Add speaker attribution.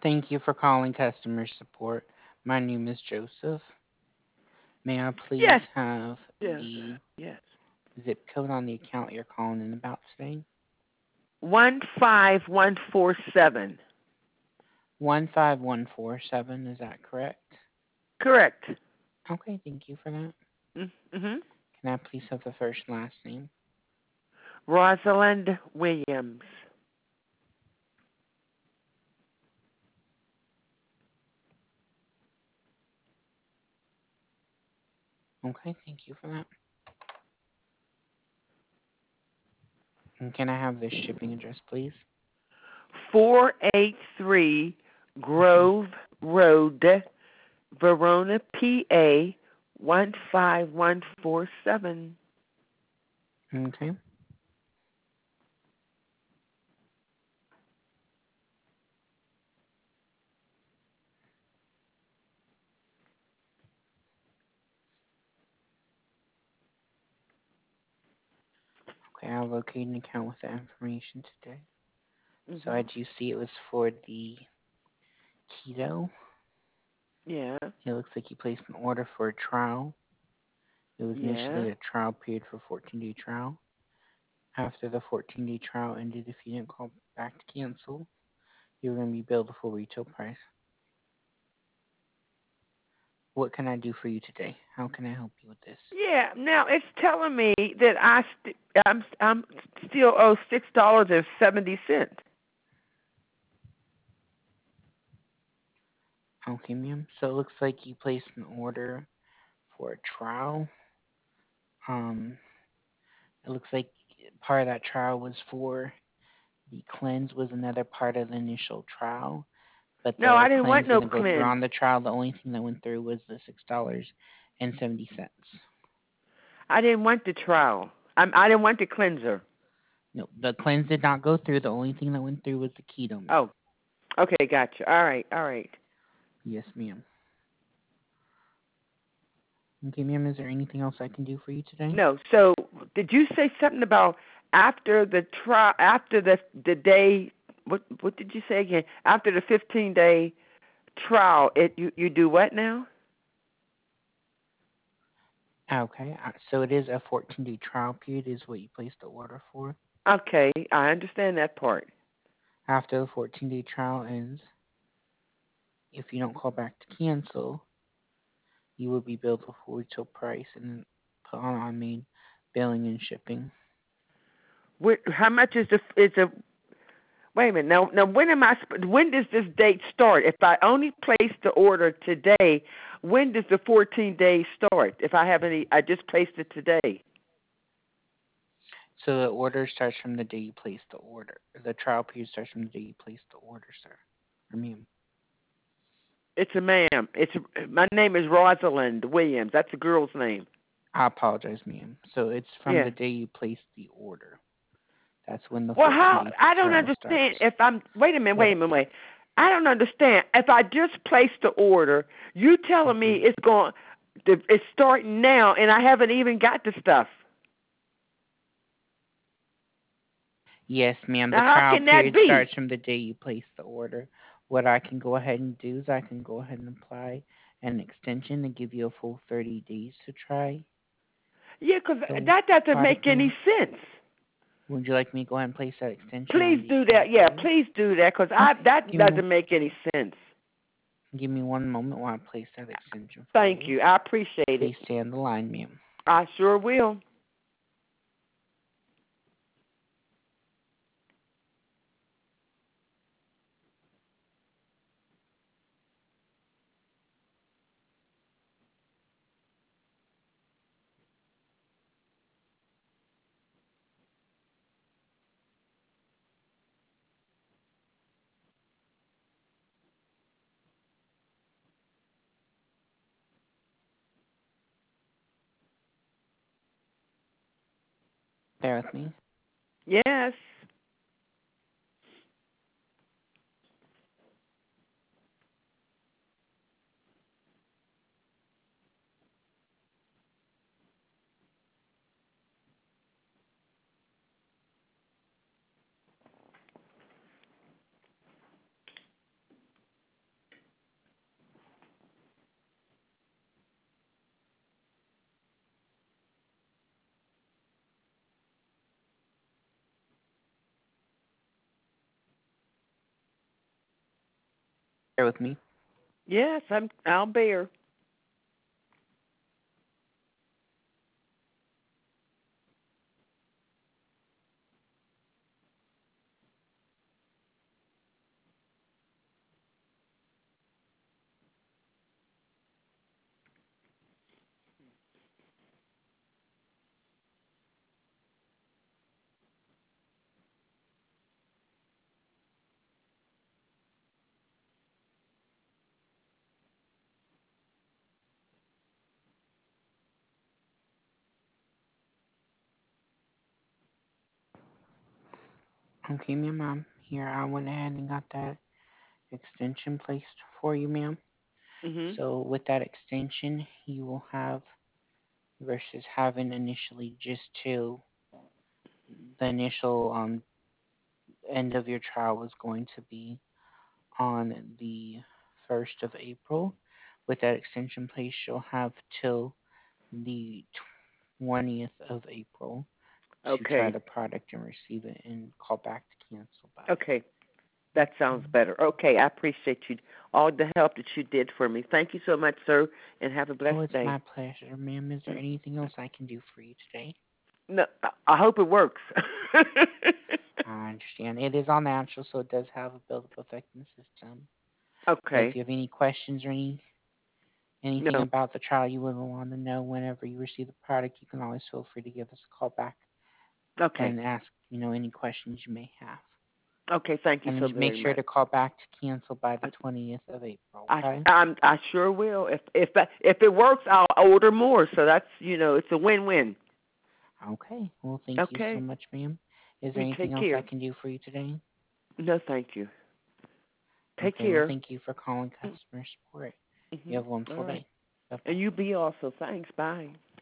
Speaker 1: Thank you for calling customer support. My name is Joseph. May I please
Speaker 2: Yes,
Speaker 1: have
Speaker 2: yes,
Speaker 1: the
Speaker 2: yes.
Speaker 1: zip code on the account you're calling in about today?
Speaker 2: 15147.
Speaker 1: 15147, is that correct?
Speaker 2: Correct.
Speaker 1: Okay, thank you for that.
Speaker 2: Mm-hmm.
Speaker 1: Can I please have the first and last name?
Speaker 2: Rosalind Williams.
Speaker 1: Okay, thank you for that. And can I have the shipping address, please?
Speaker 2: 483 Grove Road, Verona, PA 15147.
Speaker 1: Okay. Okay, I'll locate an account with that information today. So I
Speaker 2: Mhm.
Speaker 1: do see it was for the keto.
Speaker 2: Yeah.
Speaker 1: It looks like you placed an order for a trial. It was
Speaker 2: Yeah.
Speaker 1: initially a trial period for 14-day trial. After the 14-day trial ended, if you didn't call back to cancel, you were going to be billed the full retail price. What can I do for you today? How can I help you with this?
Speaker 2: Yeah. Now it's telling me that I'm still owe $6.70.
Speaker 1: Okay, ma'am. So it looks like you placed an order for a trial. Um, it looks like part of that trial was for the cleanse was another part of the initial trial, but
Speaker 2: No,
Speaker 1: the
Speaker 2: I didn't
Speaker 1: cleanse
Speaker 2: want no
Speaker 1: didn't go through
Speaker 2: cleanse.
Speaker 1: on the trial. The only thing that went through was the $6.70.
Speaker 2: I didn't want the trial. I didn't want the cleanser.
Speaker 1: No, the cleanse did not go through. The only thing that went through was the keto, ma'am.
Speaker 2: Oh, okay, gotcha. All right, all right.
Speaker 1: Yes, ma'am. Okay, ma'am, is there anything else I can do for you today?
Speaker 2: No, so did you say something about after the trial, after the day? What did you say again? After the 15-day trial, you do what now?
Speaker 1: Okay, so it is a 14-day trial period is what you placed the order for.
Speaker 2: Okay, I understand that part.
Speaker 1: After the 14-day trial ends, if you don't call back to cancel, you will be billed the full retail price and then put on main billing and shipping.
Speaker 2: How much is the? Wait a minute. Now when am I? When does this date start? If I only place the order today, when does the 14 days start? If I have any, I just placed it today.
Speaker 1: So the order starts from the day you place the order. The trial period starts from the day you place the order, sir. Or ma'am.
Speaker 2: It's a ma'am. My name is Rosalind Williams. That's a girl's name.
Speaker 1: I apologize, ma'am. So it's from
Speaker 2: Yeah.
Speaker 1: the day you place the order. That's when the
Speaker 2: Well, how?
Speaker 1: 14-day
Speaker 2: I don't
Speaker 1: trial starts.
Speaker 2: understand. If I'm wait a minute,
Speaker 1: What?
Speaker 2: wait a minute, wait. I don't understand. If I just placed the order, you telling me
Speaker 1: Mhm.
Speaker 2: it's starting now, and I haven't even got the stuff.
Speaker 1: Yes, ma'am. The
Speaker 2: Now, how
Speaker 1: trial
Speaker 2: can that
Speaker 1: period
Speaker 2: be?
Speaker 1: starts from the day you place the order. What I can go ahead and do is I can go ahead and apply an extension to give you a full 30 days to try
Speaker 2: Yeah, 'cause
Speaker 1: the
Speaker 2: that doesn't
Speaker 1: product
Speaker 2: make
Speaker 1: or
Speaker 2: any
Speaker 1: not.
Speaker 2: sense.
Speaker 1: Would you like me to go ahead and place that extension on
Speaker 2: Please
Speaker 1: the
Speaker 2: do
Speaker 1: account
Speaker 2: that.
Speaker 1: for
Speaker 2: Yeah,
Speaker 1: you?
Speaker 2: please do that, 'cause
Speaker 1: Okay.
Speaker 2: that doesn't make any sense.
Speaker 1: Give me one moment while I place that extension for
Speaker 2: Thank
Speaker 1: you.
Speaker 2: you. I appreciate it.
Speaker 1: Please stay on the line, ma'am.
Speaker 2: I sure will.
Speaker 1: Bear with me.
Speaker 2: Yes.
Speaker 1: Bear with me.
Speaker 2: Yes, I'll bear.
Speaker 1: Okay, ma'am. Here. I went ahead and got that extension placed for you, ma'am.
Speaker 2: Mhm.
Speaker 1: So with that extension, you will have versus having initially just till the initial end of your trial was going to be on the 1st of April. With that extension place, you'll have till the 20th of April to try
Speaker 2: Okay.
Speaker 1: the product and receive it and call back to cancel by.
Speaker 2: Okay. That sounds
Speaker 1: Mm.
Speaker 2: better. Okay, I appreciate you all the help that you did for me. Thank you so much, sir, and have a
Speaker 1: Oh,
Speaker 2: blessed
Speaker 1: it's
Speaker 2: day.
Speaker 1: my pleasure, ma'am. Is there anything else I can do for you today?
Speaker 2: No, I hope it works.
Speaker 1: I understand. It is all natural, so it does have a build-up effect in the system. But if
Speaker 2: Okay.
Speaker 1: you have any questions or anything
Speaker 2: No.
Speaker 1: about the trial you would want to know whenever you receive the product, you can always feel free to give us a call back
Speaker 2: Okay.
Speaker 1: and ask, any questions you may have.
Speaker 2: Okay. Thank you
Speaker 1: And then
Speaker 2: so
Speaker 1: just make
Speaker 2: very
Speaker 1: sure
Speaker 2: much.
Speaker 1: to call back to cancel by the
Speaker 2: I
Speaker 1: 20th of April,
Speaker 2: I
Speaker 1: okay?
Speaker 2: I sure will. If it works, I'll order more. So that's it's a win-win.
Speaker 1: Okay. Well, thank you so
Speaker 2: Okay.
Speaker 1: much, ma'am. Is there
Speaker 2: You
Speaker 1: anything
Speaker 2: take
Speaker 1: else I
Speaker 2: care.
Speaker 1: can do for you today?
Speaker 2: No, thank you. Take
Speaker 1: Okay. Well,
Speaker 2: care.
Speaker 1: thank you for calling customer support. You
Speaker 2: Mhm.
Speaker 1: have a
Speaker 2: All
Speaker 1: wonderful
Speaker 2: right.
Speaker 1: day. Bye-bye.
Speaker 2: And you be also. Thanks. Bye.